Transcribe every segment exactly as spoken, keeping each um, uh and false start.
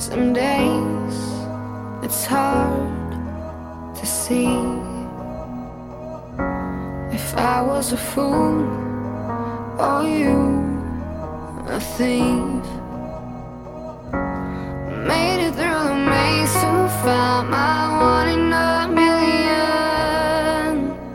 Some days it's hard to see. If I was a fool or you a thief, made it through the maze to find my one in a million.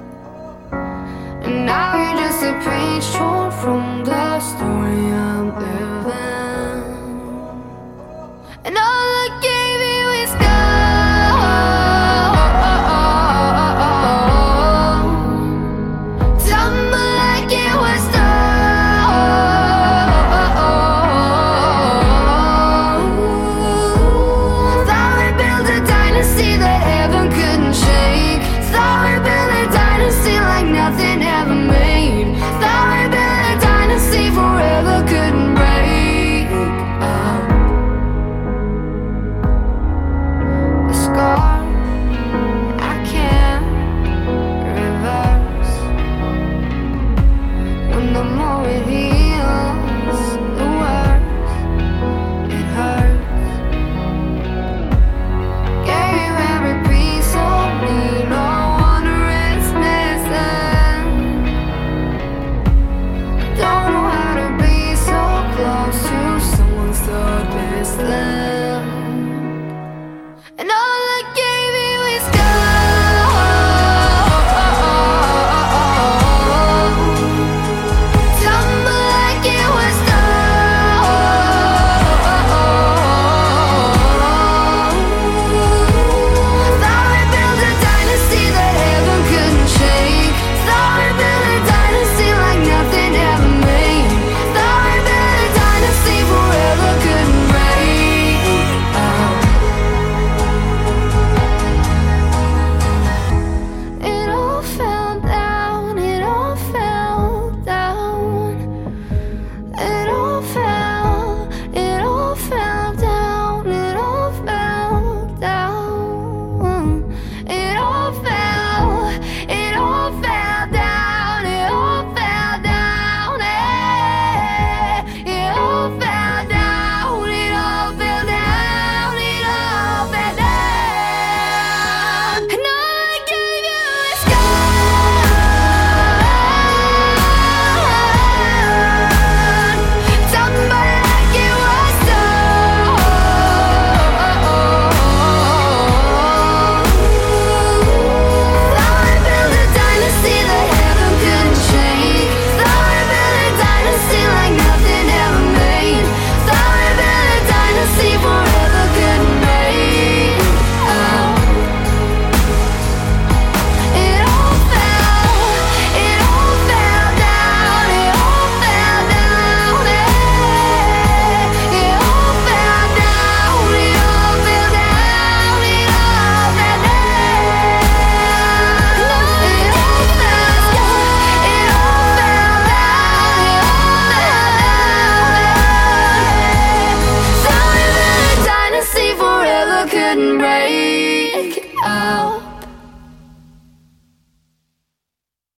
And now you're just a page torn from the story I'm living. And all I gave you is gold. Tumble like it was done. Thought we built a dynasty that heaven couldn't show.